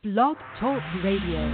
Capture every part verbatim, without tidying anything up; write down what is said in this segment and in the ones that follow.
Blog Talk Radio.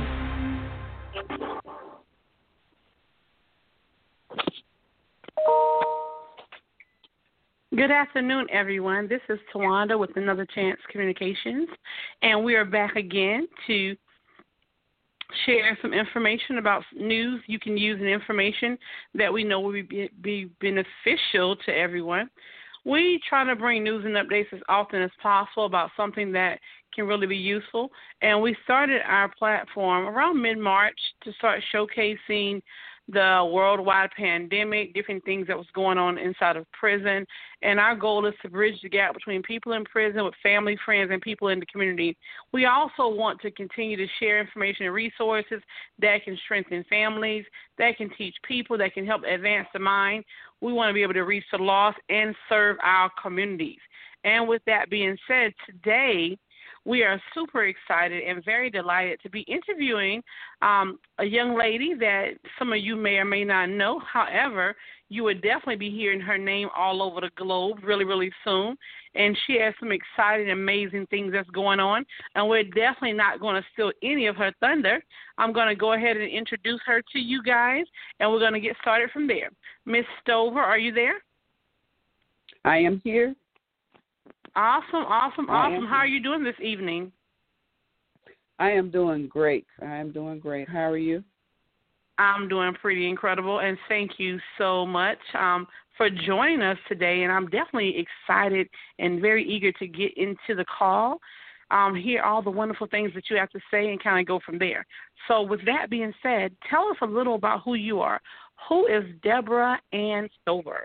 Good afternoon, everyone. This is Tawanda with Another Chance Communications, and we are back again to share some information about news you can use and information that we know will be, be beneficial to everyone. We try to bring news and updates as often as possible about something that can really be useful, and we started our platform around mid-March to start showcasing the worldwide pandemic, different things that was going on inside of prison. And our goal is to bridge the gap between people in prison with family, friends, and people in the community. We also want to continue to share information and resources that can strengthen families, that can teach people, that can help advance the mind. We want to be able to reach the lost and serve our communities. And with that being said, today we are super excited and very delighted to be interviewing um, a young lady that some of you may or may not know. However, you would definitely be hearing her name all over the globe really, really soon. And she has some exciting, amazing things that's going on. And we're definitely not going to steal any of her thunder. I'm going to go ahead and introduce her to you guys, and we're going to get started from there. Miss Stover, are you there? I am here. Awesome, awesome, awesome. How are you doing this evening? I am doing great. I am doing great. How are you? I'm doing pretty incredible, and thank you so much um, for joining us today. And I'm definitely excited and very eager to get into the call, um, hear all the wonderful things that you have to say, and kind of go from there. So with that being said, tell us a little about who you are. Who is Deborah Ann Stover?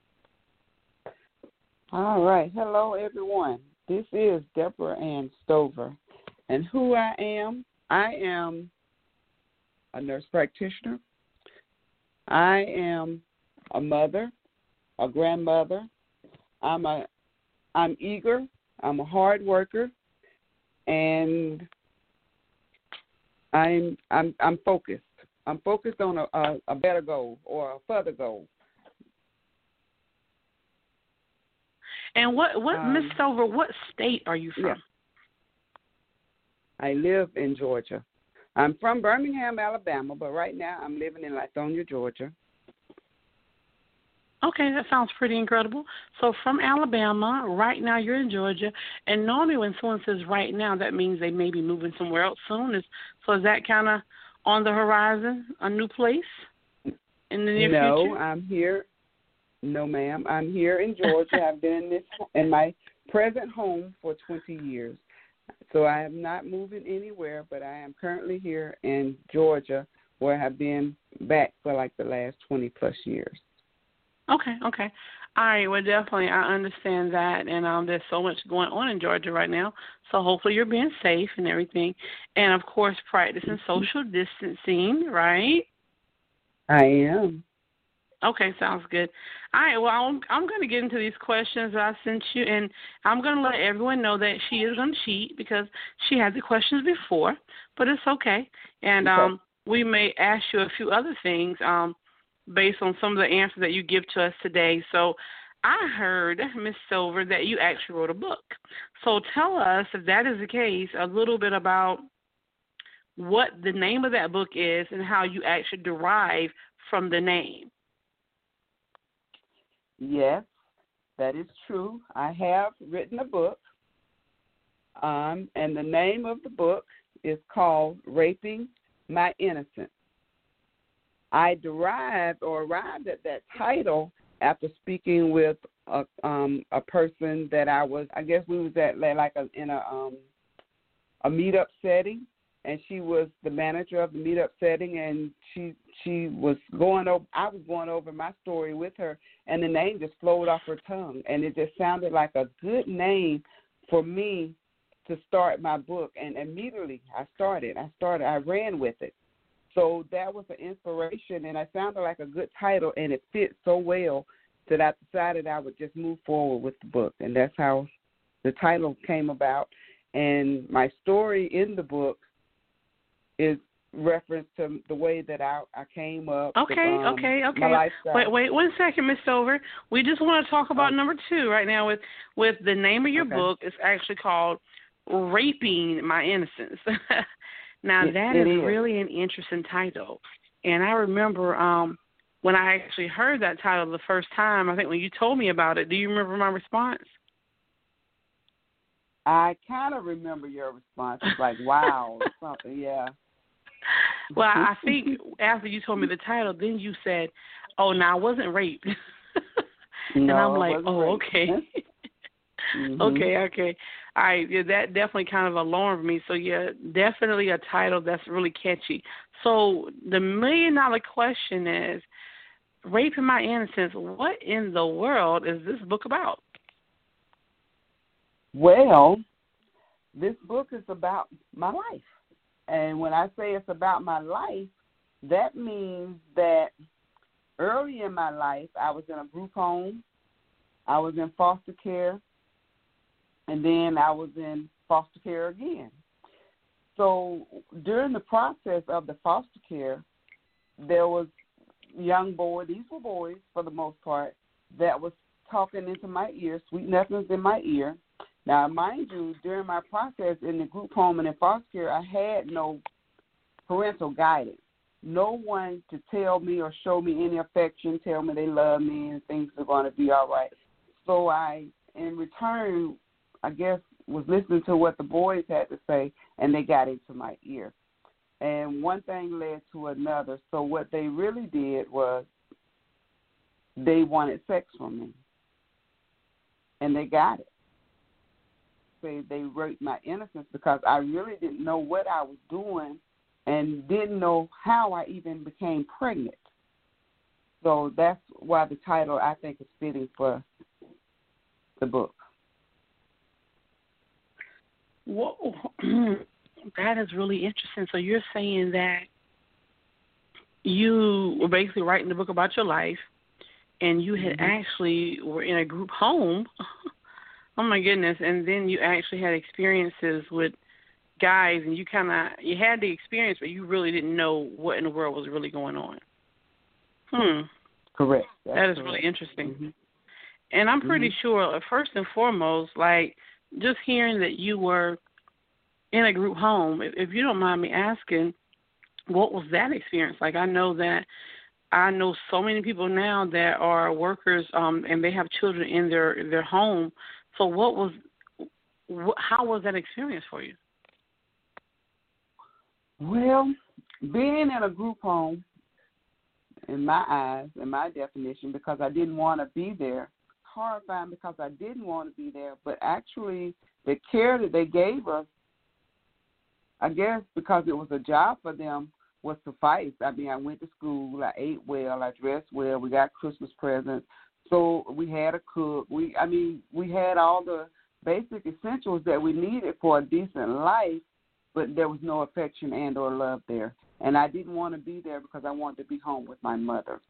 All right. Hello, everyone. This is Deborah Ann Stover. And who I am, I am a nurse practitioner. I am a mother, a grandmother. I'm a, I'm eager. I'm a hard worker, and I'm, I'm, I'm focused. I'm focused on a, a, a better goal or a further goal. And what, what um, Miss Stover, what state are you from? Yeah. I live in Georgia. I'm from Birmingham, Alabama, but right now I'm living in Lithonia, Georgia. Okay, that sounds pretty incredible. So from Alabama, right now you're in Georgia, and normally when someone says right now, that means they may be moving somewhere else soon. Is, so is that kind of on the horizon, a new place in the near no, future? No, I'm here. No, ma'am. I'm here in Georgia. I've been in this in my present home for twenty years. So I am not moving anywhere, but I am currently here in Georgia, where I've been back for like the last twenty plus years. Okay, okay. All right, well, definitely I understand that, and um, there's so much going on in Georgia right now, so hopefully you're being safe and everything. And, of course, practicing social distancing, right? I am. Okay, sounds good. All right, well, I'm, I'm going to get into these questions that I sent you, and I'm going to let everyone know that she is going to cheat because she had the questions before, but it's okay. And okay. um, we may ask you a few other things um, based on some of the answers that you give to us today. So I heard, Miss Silver, that you actually wrote a book. So tell us, if that is the case, a little bit about what the name of that book is and how you actually derive from the name. Yes, that is true. I have written a book, um, and the name of the book is called Raping My Innocence. I derived or arrived at that title after speaking with a, um, a person that I was, I guess we was at like a, in a, um, a meetup setting, and she was the manager of the meetup setting, and she she was going over, I was going over my story with her, and the name just flowed off her tongue, and it just sounded like a good name for me to start my book, and immediately I started. I started, I ran with it. So that was an inspiration, and it sounded like a good title, and it fit so well that I decided I would just move forward with the book, and that's how the title came about. And my story in the book is reference to the way that I, I came up. Okay, with, um, okay, okay. My lifestyle. Wait, wait, one second, Miss Stover. We just want to talk about okay. number two right now. With with the name of your okay. book, it's actually called Raping My Innocence. Now, it, that it is, is really an interesting title. And I remember um, when I actually heard that title the first time, I think when you told me about it, do you remember my response? I kind of remember your response. It's like, wow, or something, yeah. Well, I think after you told me the title, then you said, oh, no, I wasn't raped. And no, I'm like, oh, raped. okay. mm-hmm. Okay, okay. All right, yeah, that definitely kind of alarmed me. So, yeah, definitely a title that's really catchy. So the million-dollar question is, Raping My Innocence, what in the world is this book about? Well, this book is about my life. And when I say it's about my life, that means that early in my life, I was in a group home, I was in foster care, and then I was in foster care again. So during the process of the foster care, there was young boys, these were boys for the most part, that was talking into my ear, sweet nothings in my ear. Now, mind you, during my process in the group home and in foster care, I had no parental guidance. No one to tell me or show me any affection, tell me they love me and things are going to be all right. So I, in return, I guess, was listening to what the boys had to say, and they got into my ear. And one thing led to another. So what they really did was they wanted sex from me, and they got it. They, they raped my innocence because I really didn't know what I was doing and didn't know how I even became pregnant. So that's why the title, I think, is fitting for the book. Whoa, that is really interesting. So you're saying that you were basically writing the book about your life, and you had mm-hmm. actually were in a group home. Oh, my goodness. And then you actually had experiences with guys, and you kind of, you had the experience, but you really didn't know what in the world was really going on. Hmm. Correct. That's that is correct. really interesting. Mm-hmm. And I'm pretty mm-hmm. sure, first and foremost, like, just hearing that you were in a group home, if, if you don't mind me asking, what was that experience like? I know that I know so many people now that are workers, um, and they have children in their their home. So, what was, wh- how was that experience for you? Well, being in a group home, in my eyes, in my definition, because I didn't want to be there, horrifying because I didn't want to be there, but actually the care that they gave us, I guess because it was a job for them, was suffice. I mean, I went to school, I ate well, I dressed well, we got Christmas presents, so we had a cook. We, I mean, we had all the basic essentials that we needed for a decent life, but there was no affection and or love there. And I didn't want to be there because I wanted to be home with my mother.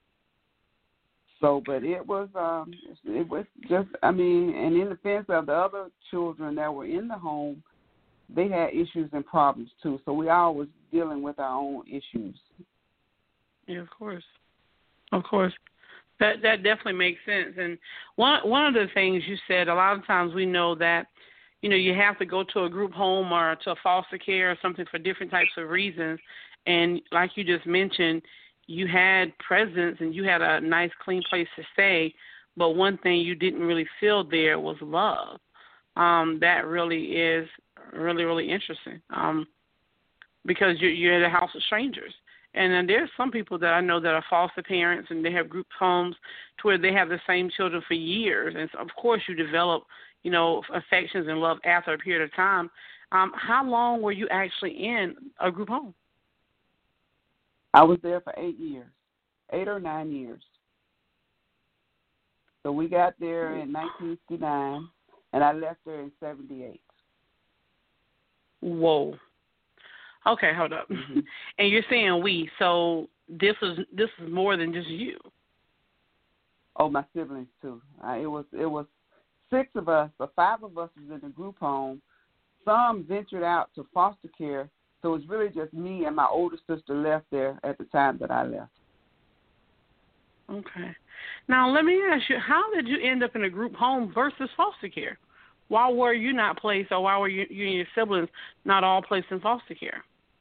So, but it was, um, it was just, I mean, and in defense of the other children that were in the home, they had issues and problems too. So we all was dealing with our own issues. Yeah, of course, of course. That that definitely makes sense. And one one of the things you said, a lot of times we know that, you know, you have to go to a group home or to a foster care or something for different types of reasons. And like you just mentioned, you had presence and you had a nice, clean place to stay. But one thing you didn't really feel there was love. Um, that really is really, really interesting um, because you're, you're at a house of strangers. And then there's some people that I know that are foster parents and they have group homes to where they have the same children for years. And so of course you develop, you know, affections and love after a period of time. Um, how long were you actually in a group home? I was there for eight years, eight or nine years. So we got there in nineteen sixty-nine, and I left there in seventy-eight. Whoa. Okay, hold up. Mm-hmm. And you're saying we, so this is this is more than just you. Oh, my siblings too. Uh, it was it was six of us, or five of us was in the group home. Some ventured out to foster care, so it was really just me and my older sister left there at the time that I left. Okay. Now let me ask you, how did you end up in a group home versus foster care? why were you not placed, or why were you, you and your siblings not all placed in foster care?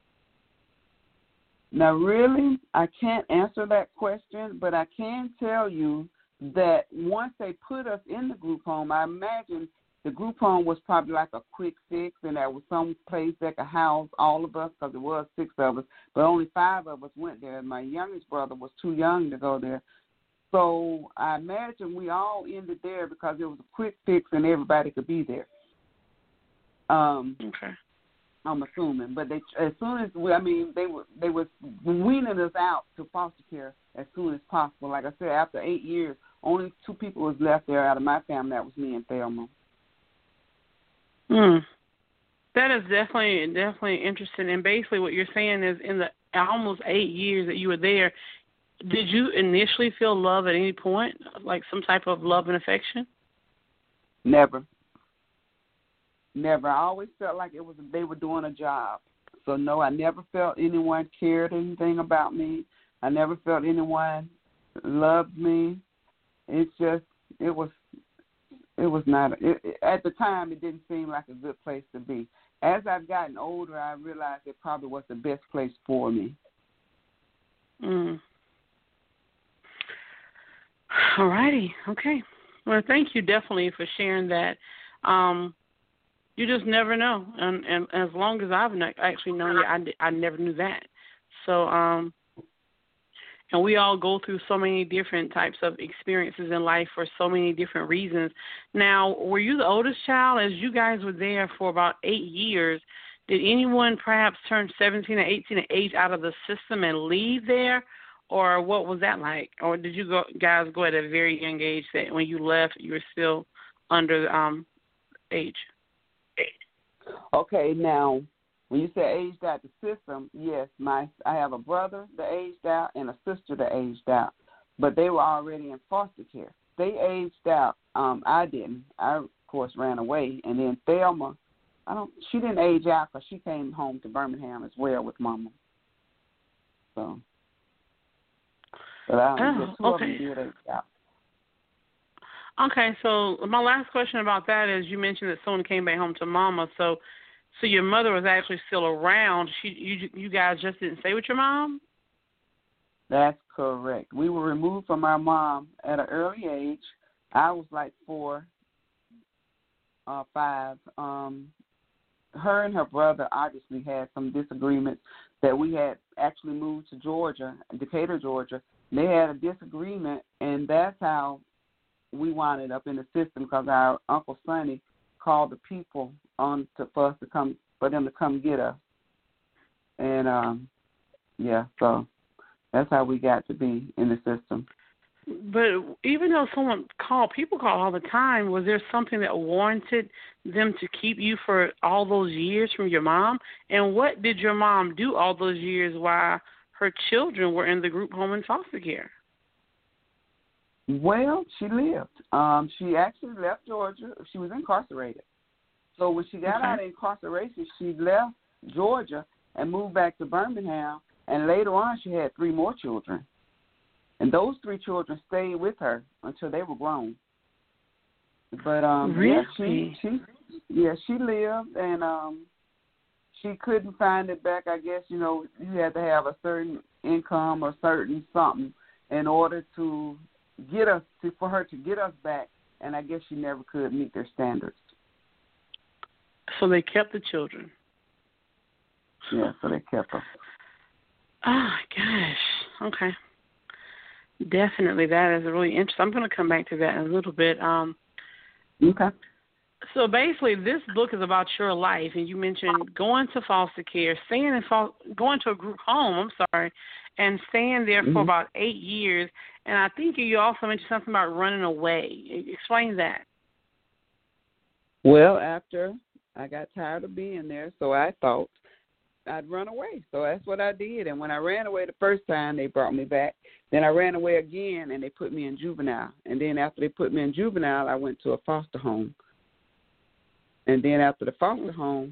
Now, really, I can't answer that question, but I can tell you that once they put us in the group home, I imagine the group home was probably like a quick fix, and there was some place that could house all of us because there was six of us, but only five of us went there. My youngest brother was too young to go there. So I imagine we all ended there because it was a quick fix and everybody could be there. Um, okay. I'm assuming, but they as soon as we, I mean, they were they was weaning us out to foster care as soon as possible. Like I said, after eight years, only two people was left there out of my family. That was me and Thelma. Hmm. That is definitely definitely interesting. And basically, what you're saying is, in the almost eight years that you were there, did you initially feel love at any point, like some type of love and affection? Never. Never. I always felt like it was they were doing a job. So, no, I never felt anyone cared anything about me. I never felt anyone loved me. It's just, it was, it was not, it, it, at the time, it didn't seem like a good place to be. As I've gotten older, I realized it probably was the best place for me. Mm. All righty. Okay. Well, thank you definitely for sharing that. Um, You just never know, and, and as long as I've not actually known you, I, I never knew that. So, um, and we all go through so many different types of experiences in life for so many different reasons. Now, were you the oldest child? As you guys were there for about eight years, did anyone perhaps turn seventeen or eighteen and age out of the system and leave there, or what was that like? Or did you go, guys go at a very young age that when you left, you were still under um, age? Okay, now, when you say aged out the system, yes, my I have a brother that aged out and a sister that aged out, but they were already in foster care. They aged out. Um, I didn't. I, of course, ran away. And then Thelma, I don't. She didn't age out because she came home to Birmingham as well with Mama. So, but I don't oh, get two okay. of them did age out. Okay, so my last question about that is you mentioned that someone came back home to Mama. So, so your mother was actually still around. She, you, you guys just didn't stay with your mom? That's correct. We were removed from our mom at an early age. I was like four, uh, five. Um, her and her brother obviously had some disagreements that we had actually moved to Georgia, Decatur, Georgia. They had a disagreement, and that's how we wound up in the system because our Uncle Sonny called the people on to, for us to come, for them to come get us. And, um, yeah, so that's how we got to be in the system. But even though someone called, people call all the time, was there something that warranted them to keep you for all those years from your mom? And what did your mom do all those years while her children were in the group home in foster care? Well, she lived. Um, she actually left Georgia. She was incarcerated. So when she got okay. out of incarceration, she left Georgia and moved back to Birmingham. And later on, she had three more children. And those three children stayed with her until they were grown. But um, really? yeah, she, she, yeah, she lived, and um, she couldn't find it back. I guess you know you had to have a certain income or certain something in order to get us to, for her to get us back, and I guess she never could meet their standards. So they kept the children. Yeah, so they kept her. Oh my gosh. Okay. Definitely, that is really interesting. I'm going to come back to that in a little bit. Um, okay. So basically, this book is about your life, and you mentioned going to foster care, staying in fo- going to a group home. I'm sorry, and staying there mm-hmm. for about eight years. And I think you also mentioned something about running away. Explain that. Well, after I got tired of being there, so I thought I'd run away. So that's what I did. And when I ran away the first time, they brought me back. Then I ran away again, and they put me in juvenile. And then after they put me in juvenile, I went to a foster home. And then after the foster home,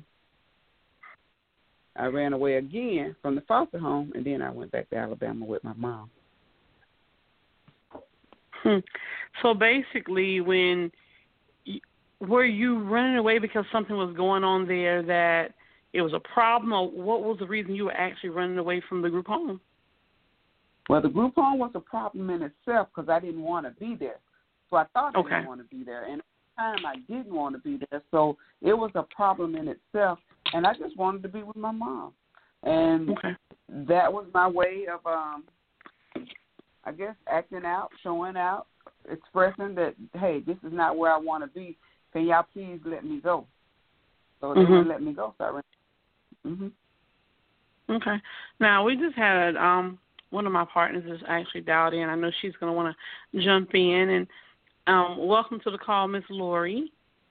I ran away again from the foster home, and then I went back to Alabama with my mom. Hmm. So basically, when were you running away because something was going on there that it was a problem, or what was the reason you were actually running away from the group home? Well, the group home was a problem in itself because I didn't want to be there. So I thought I okay. didn't want to be there. And at the time, I didn't want to be there. So it was a problem in itself. And I just wanted to be with my mom. And okay. that was my way of, um, I guess, acting out, showing out, expressing that, hey, this is not where I want to be. Can y'all please let me go? So they mm-hmm. wouldn't let me go. So I ran. Mm-hmm. Okay. Now, we just had um, one of my partners is actually dialed in. I know she's going to want to jump in. And um, welcome to the call, Miss Lori.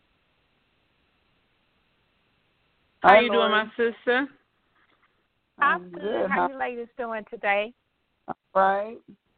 How Hi, you Lori. doing, my sister? I'm good. How you ladies doing today? All right.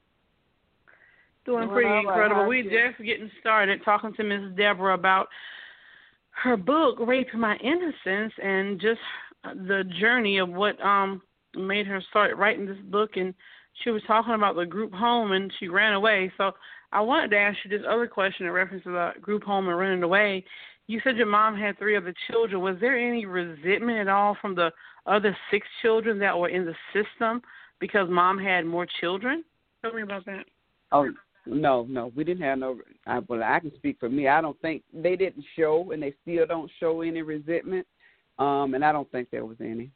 Doing, doing pretty right. incredible. We're just getting started talking to Miss Deborah about her book, Raping My Innocence, and just the journey of what um made her start writing this book. And she was talking about the group home, and she ran away. So I wanted to ask you this other question in reference to the group home and running away. You said your mom had three other children. Was there any resentment at all from the other six children that were in the system because mom had more children? Tell me about that. Oh, no, no. We didn't have no I, – well, I can speak for me. I don't think – they didn't show, and they still don't show any resentment, um, and I don't think there was any.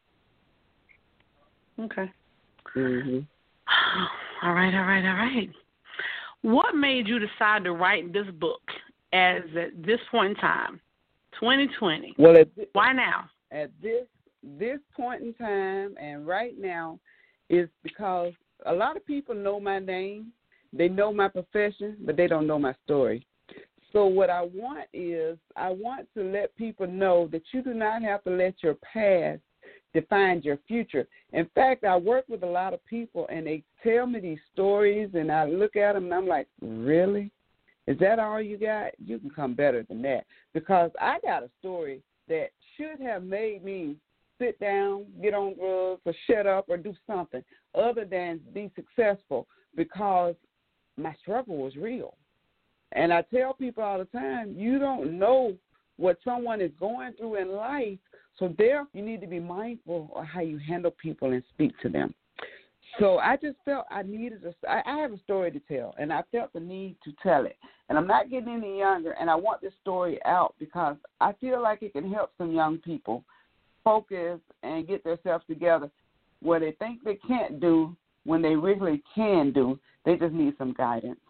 Okay. Mm-hmm. All right, all right, all right. What made you decide to write this book as at this point in time, twenty twenty? Well, at this, why now? At this this point in time and right now is because a lot of people know my name, they know my profession, but they don't know my story. So what I want is I want to let people know that you do not have to let your past define your future. In fact, I work with a lot of people, and they tell me these stories, and I look at them, and I'm like, really? Is that all you got? You can come better than that. Because I got a story that should have made me sit down, get on drugs, or shut up, or do something other than be successful, because my struggle was real. And I tell people all the time, you don't know what someone is going through in life, so there you need to be mindful of how you handle people and speak to them. So I just felt I needed a, I, I have a story to tell, and I felt the need to tell it. And I'm not getting any younger, and I want this story out because I feel like it can help some young people focus and get themselves together where they think they can't do when they really can do. They just need some guidance.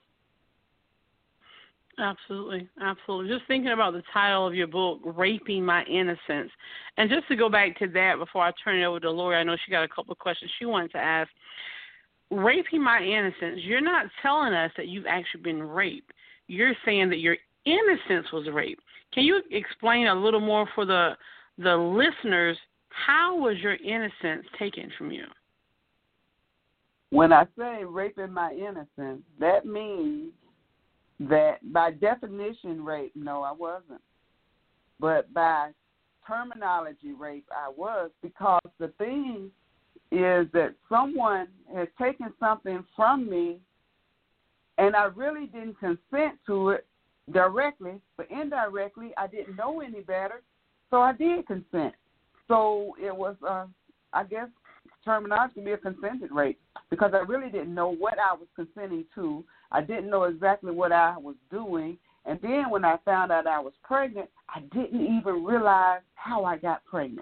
Absolutely, absolutely. Just thinking about the title of your book, Raping My Innocence. And just to go back to that before I turn it over to Lori, I know she got a couple of questions she wanted to ask. Raping my innocence, you're not telling us that you've actually been raped. You're saying that your innocence was raped. Can you explain a little more for the the listeners, how was your innocence taken from you? When I say raping my innocence, that means that by definition rape, no, I wasn't. But by terminology rape, I was, because the thing is that someone has taken something from me and I really didn't consent to it directly, but indirectly I didn't know any better, so I did consent. So it was, uh, I guess, terminology could be a consented rape, because I really didn't know what I was consenting to. I didn't know exactly what I was doing. And then when I found out I was pregnant, I didn't even realize how I got pregnant.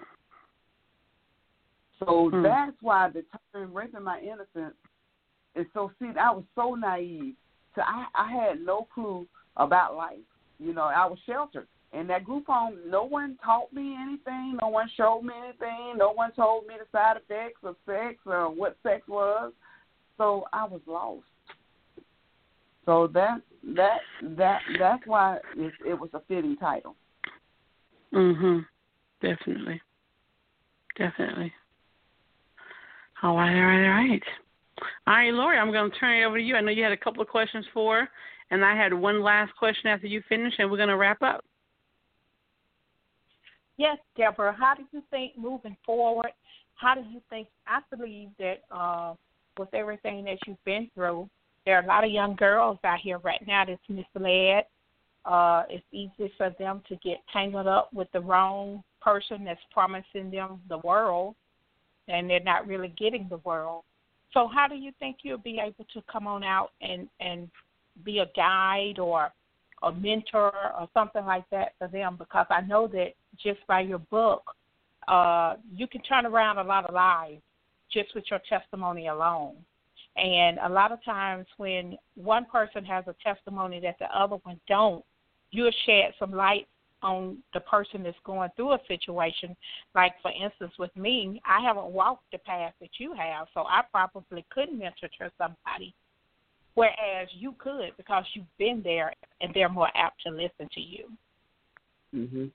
So hmm. that's why the term raping my innocence is so, see, I was so naive. So I, I had no clue about life. You know, I was sheltered. In that group home, no one taught me anything. No one showed me anything. No one told me the side effects of sex or what sex was. So I was lost. So that that that that's why it, it was a fitting title. Mhm. Definitely. Definitely. All right, all right, all right. All right, Lori, I'm going to turn it over to you. I know you had a couple of questions for her, and I had one last question after you finish, and we're going to wrap up. Yes, Deborah, how do you think moving forward, how do you think, I believe that uh, with everything that you've been through, there are a lot of young girls out here right now that's misled, Uh, it's easy for them to get tangled up with the wrong person that's promising them the world, and they're not really getting the world. So how do you think you'll be able to come on out and, and be a guide or a mentor or something like that for them? Because I know that just by your book, uh, you can turn around a lot of lives just with your testimony alone. And a lot of times when one person has a testimony that the other one don't, you'll shed some light on the person that's going through a situation. Like, for instance, with me, I haven't walked the path that you have, so I probably couldn't mentor to somebody, whereas you could because you've been there and they're more apt to listen to you. Mhm.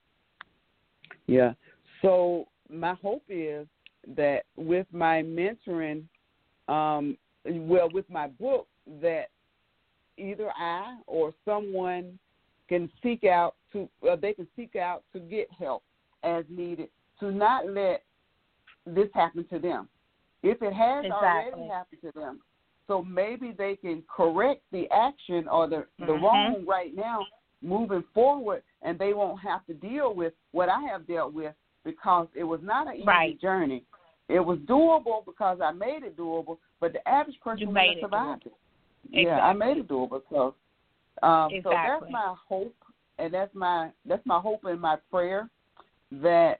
Yeah. So my hope is that with my mentoring, um, well, with my book, that either I or someone can seek out to, uh, they can seek out to get help as needed, to not let this happen to them. If it has exactly. already happened to them, so maybe they can correct the action or the, the mm-hmm. wrong right now moving forward, and they won't have to deal with what I have dealt with, because it was not an easy right. journey. It was doable because I made it doable, but the average person would have survived it. Exactly. Yeah, I made it doable. So, um, exactly. so that's my hope, and that's my that's my hope and my prayer that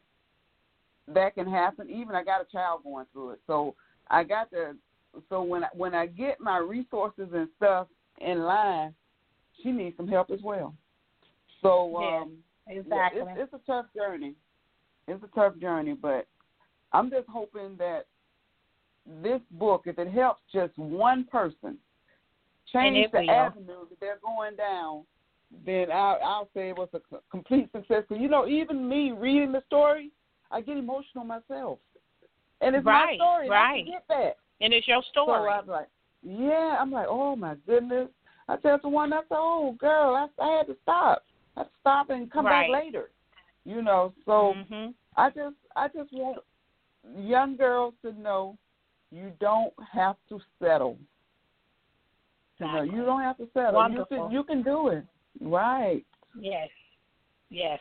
that can happen. Even I got a child going through it, so I got to. So when I, when I get my resources and stuff in line, she needs some help as well. So um, yeah, exactly. yeah, it's, it's a tough journey. It's a tough journey, but I'm just hoping that this book, if it helps just one person change the avenue that they're going down, then I'll, I'll say it was a complete success. Because, you know, even me reading the story, I get emotional myself. And it's right, my story. Right. I can get that. And it's your story. So I'm like, yeah, I'm like, oh, my goodness. I tell someone, I said, oh, girl, I, I had to stop. I had to stop and come right. back later. You know, so mm-hmm. I just I just want young girls to know you don't have to settle. Exactly. You know, you don't have to settle. Wonderful. You can, you can do it. Right. Yes. Yes.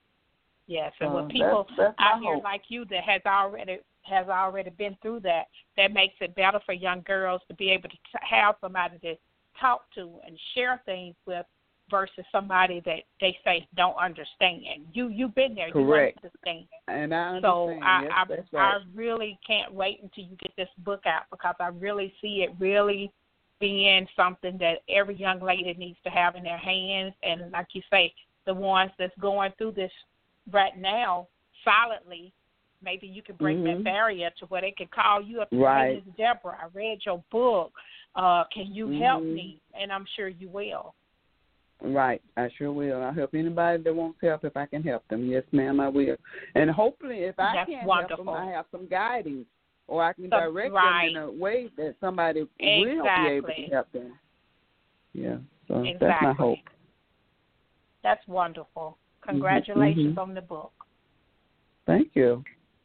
Yes. And So with people that's, that's out here hope. like you that has already has already been through that, that makes it better for young girls to be able to t- have somebody to talk to and share things with versus somebody that they say don't understand. You, you've been there. Correct. You understand. And I understand. So I, yes, I, that's right. I really can't wait until you get this book out, because I really see it really being something that every young lady needs to have in their hands. And like you say, the ones that's going through this right now silently, maybe you can break mm-hmm. that barrier to where they can call you up and right. say, Miz Deborah, I read your book. Uh, can you mm-hmm. help me? And I'm sure you will. Right, I sure will. I'll help anybody that wants help if I can help them. Yes, ma'am, I will. And hopefully, if I That's can't wonderful. help them, I have some guidance, or I can Some, direct right. them in a way that somebody exactly. will be able to help them. Yeah, so exactly. that's my hope. That's wonderful. Congratulations mm-hmm. on the book. Thank you.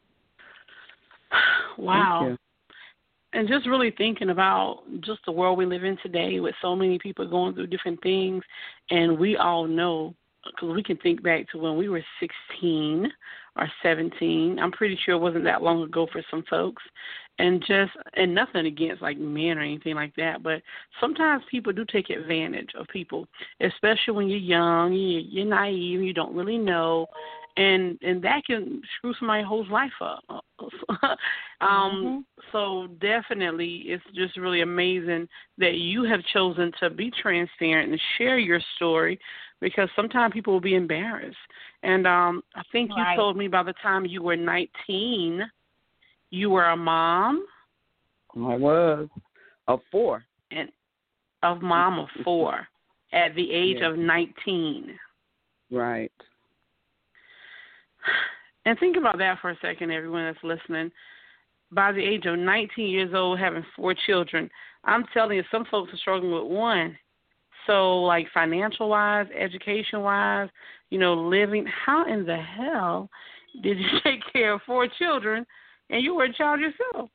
Wow. Thank you. And just really thinking about just the world we live in today with so many people going through different things, and we all know, because we can think back to when we were sixteen or seventeen. I'm pretty sure it wasn't that long ago for some folks. And just, and nothing against like men or anything like that, but sometimes people do take advantage of people, especially when you're young, you're naive, you don't really know, and and that can screw somebody's whole life up. um, mm-hmm. So definitely, it's just really amazing that you have chosen to be transparent and share your story, because sometimes people will be embarrassed. And um, I think you right. told me by the time you were nineteen, you were a mom. I was of four, and of mom of four at the age yeah. of nineteen. Right. And think about that for a second, everyone that's listening. By the age of nineteen years old, having four children, I'm telling you, some folks are struggling with one. So, like financial-wise, education-wise, you know, living, how in the hell did you take care of four children and you were a child yourself?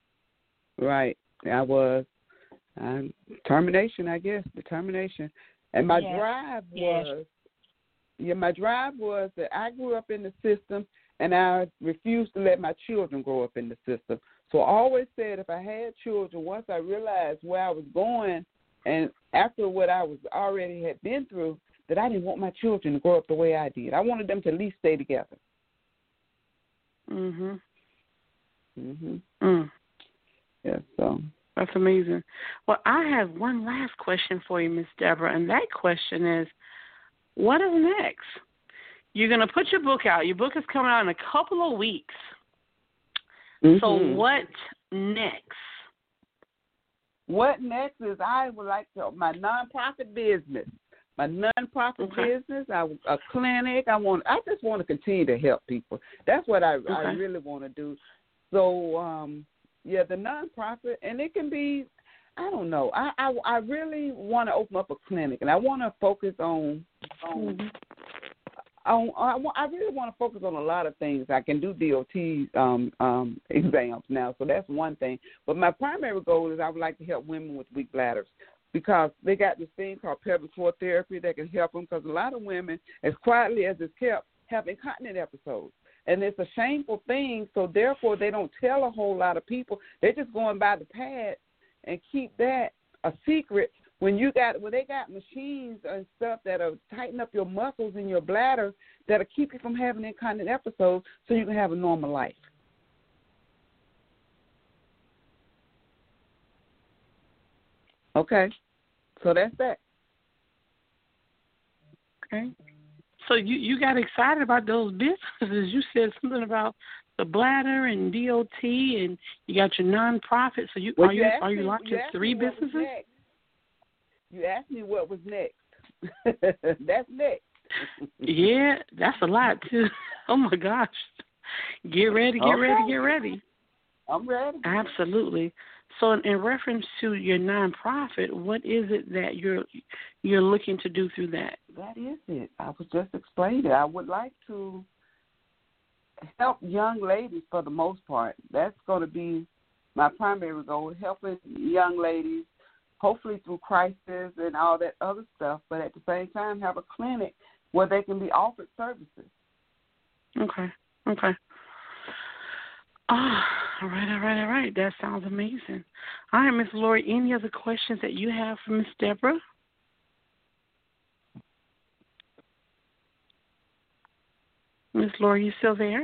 Right. I was. Um, determination, I guess. Determination. And my yes. drive yes. was, yeah, my drive was that I grew up in the system, and I refused to let my children grow up in the system. So I always said if I had children, once I realized where I was going, and after what I was already had been through, that I didn't want my children to grow up the way I did. I wanted them to at least stay together. Mhm. Mhm. Mm. Yeah. So that's amazing. Well, I have one last question for you, Miss Deborah, and that question is, what is next? You're going to put your book out. Your book is coming out in a couple of weeks. mm-hmm. So what next? What next is I would like to, my nonprofit business. My nonprofit okay. business, I, a clinic. I want. I just want to continue to help people. That's what I, okay. I really want to do. So, um, yeah, the nonprofit, and it can be, I don't know. I, I, I really want to open up a clinic, and I want to focus on, on, mm-hmm. on I, I really want to focus on a lot of things. I can do D O T um, um, exams now, so that's one thing. But my primary goal is I would like to help women with weak bladders, because they got this thing called pelvic floor therapy that can help them, because a lot of women, as quietly as it's kept, have incontinent episodes. And it's a shameful thing, so therefore they don't tell a whole lot of people. They're just going by the pad and keep that a secret. When you got when they got machines and stuff that'll tighten up your muscles in your bladder, that'll keep you from having incontinent episodes, so you can have a normal life. Okay, so that's that. Okay. So you, you got excited about those businesses. You said something about the bladder and D O T, and you got your nonprofit. So you well, are you, you are you me, launching you three businesses? You asked me what was next. That's next. Yeah, that's a lot too. Oh my gosh. Get ready, get okay. ready, get ready. I'm ready. Absolutely. So in, in reference to your nonprofit, what is it that you're you're looking to do through that? That is it. I was just explaining it. I would like to help young ladies for the most part. That's going to be my primary goal, helping young ladies, hopefully through crisis and all that other stuff, but at the same time have a clinic where they can be offered services. Okay, okay. Oh, all right, all right, all right. That sounds amazing. All right, Miss Lori, any other questions that you have for Miss Deborah? Miss Lori, you still there?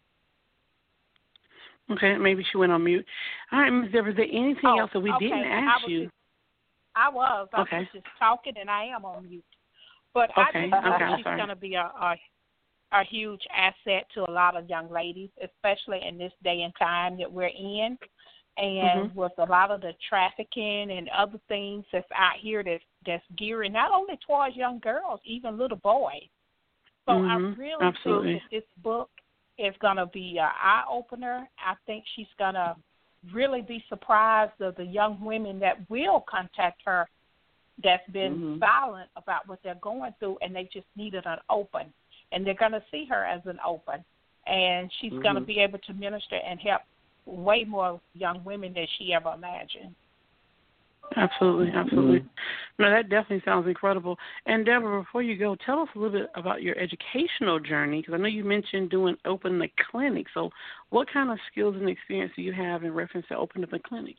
Okay, maybe she went on mute. All right, Miss Deborah, is there anything oh, else that we okay. didn't ask I you? Just, I was. I okay. was just talking, and I am on mute. But okay. I just okay, think she's going to be a, a a huge asset to a lot of young ladies, especially in this day and time that we're in. And mm-hmm. with a lot of the trafficking and other things that's out here that's, that's gearing not only towards young girls, even little boys. So mm-hmm. I really Absolutely. think that this book is going to be an eye-opener. I think she's going to really be surprised of the young women that will contact her that's been mm-hmm. silent about what they're going through, and they just needed an open. And they're going to see her as an open. And she's mm-hmm. going to be able to minister and help way more young women than she ever imagined. Absolutely, absolutely. Mm-hmm. No, that definitely sounds incredible. And Deborah, before you go, tell us a little bit about your educational journey, because I know you mentioned doing opening a clinic. So what kind of skills and experience do you have in reference to opening up a clinic?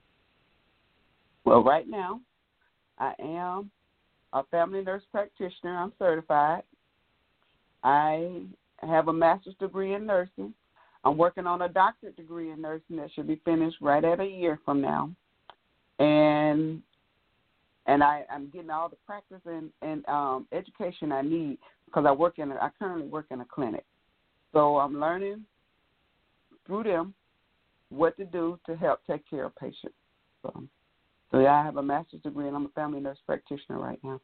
Well, right now, I am a family nurse practitioner. I'm certified. I have a master's degree in nursing. I'm working on a doctorate degree in nursing that should be finished right at a year from now. And and I, I'm getting all the practice and, and um, education I need, because I work in a, I currently work in a clinic. So I'm learning through them what to do to help take care of patients. So, so yeah, I have a master's degree and I'm a family nurse practitioner right now.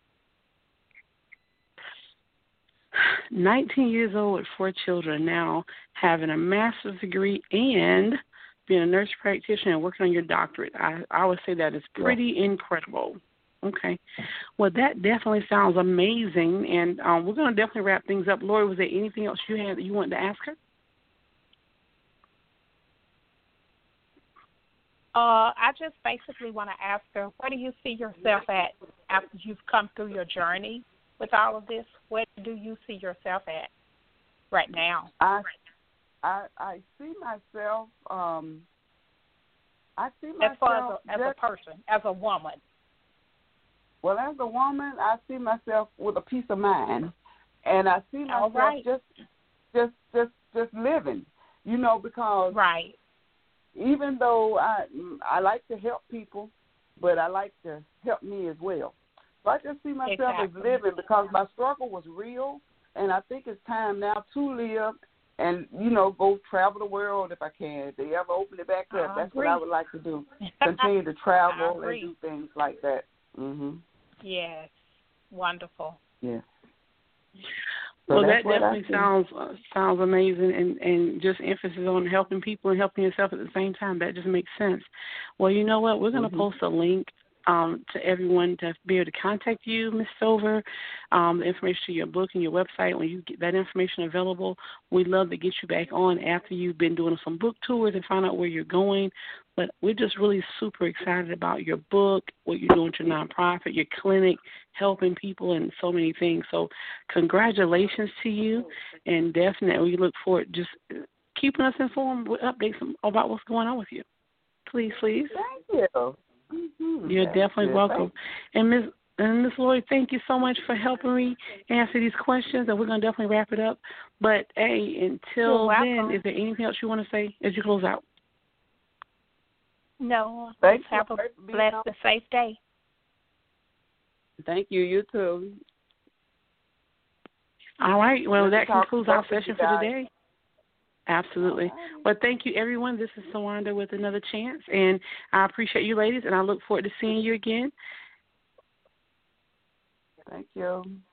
nineteen years old with four children now, having a master's degree and being a nurse practitioner and working on your doctorate. I, I would say that is pretty yeah. incredible. Okay. Well, that definitely sounds amazing, and um, we're going to definitely wrap things up. Lori, was there anything else you had that you wanted to ask her? Uh, I just basically want to ask her, where do you see yourself at after you've come through your journey with all of this, where do you see yourself at right now? I, I, I see myself. Um, I see myself as far as a, as just, a person, as a woman. Well, as a woman, I see myself with a peace of mind, and I see myself right. just, just, just, just living. You know, because right. even though I, I like to help people, but I like to help me as well. So I just see myself exactly. as living because my struggle was real, and I think it's time now to live and, you know, go travel the world if I can. If they ever open it back up, I that's agree. what I would like to do, continue to travel I and do things like that. Mhm. Yes, wonderful. Yeah. So well, that definitely sounds uh, sounds amazing, and, and just emphasis on helping people and helping yourself at the same time. That just makes sense. Well, you know what? We're going to mm-hmm. post a link um, to everyone to be able to contact you, Miz Silver, um, the information to your book and your website. When you get that information available, we'd love to get you back on after you've been doing some book tours and find out where you're going. But we're just really super excited about your book, what you're doing with your nonprofit, your clinic, helping people, and so many things. So congratulations to you, and definitely we look forward to just keeping us informed with updates about what's going on with you. Please, please. Thank you. Mm-hmm. You're Thank definitely you. welcome. And Miz and Miz Lloyd, thank you so much for helping me answer these questions, and we're going to definitely wrap it up. But, hey, until then, is there anything else you want to say as you close out? No. Thanks. Have a blessed and safe day. Thank you. You too. All right. Well, that concludes our session for today. Absolutely. Well, thank you, everyone. This is Tawanda with Another Chance, and I appreciate you, ladies, and I look forward to seeing you again. Thank you.